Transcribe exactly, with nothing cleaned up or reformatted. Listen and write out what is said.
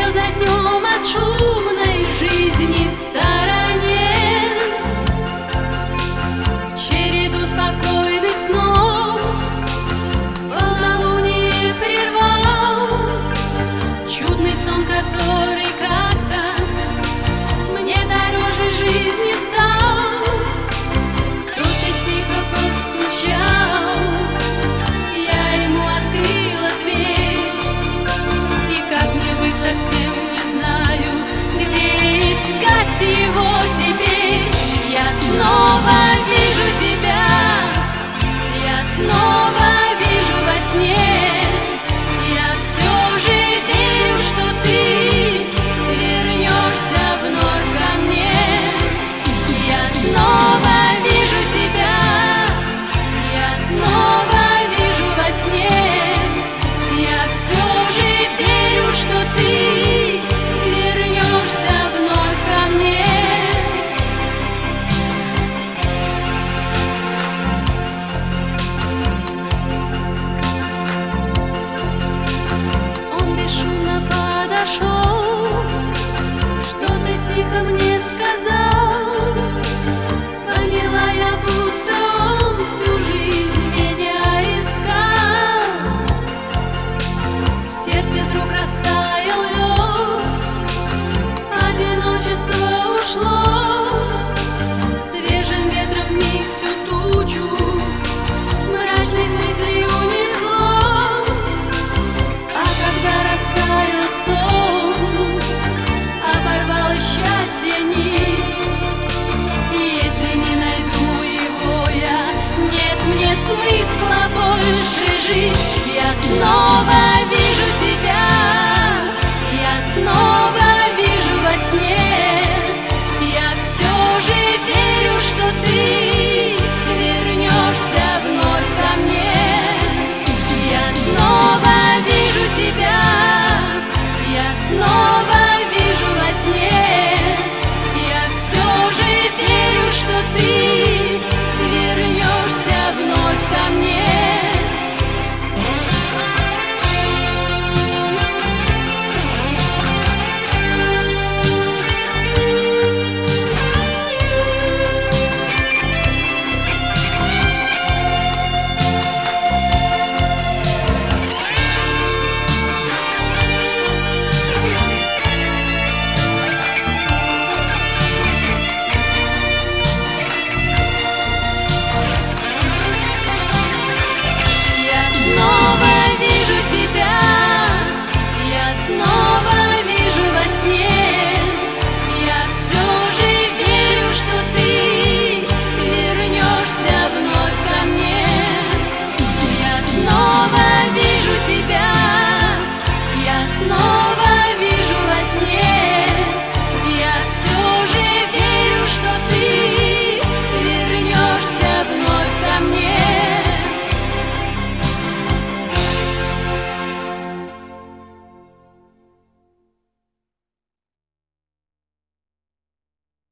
летел за днем от шумной жизни в стороне. Череду спокойных снов полнолуние прервал. Чудный сон, который как-то мне дороже жизни стал. Кто-то тихо постучал, я ему открыла дверь. И как мне быть, совсем не знаю, где искать его теперь. Я снова вижу тебя, я снова вижу во сне. Я все же верю, что ты вернешься вновь ко мне. Я снова вижу тебя, я снова вижу во сне. Я все же верю, что ты вернешься вновь ко мне. Он бесшумно подошел, что-то тихо мне сказал. Поняла я, будто он всю жизнь меня искал. В сердце вдруг растаял лед, одиночество ушло. Свежим ветром вмиг всю тучу мрачных мыслей унесло. А когда растаял сон, оборвалось счастье нить. И если не найду его я, нет мне смысла больше жить. Я снова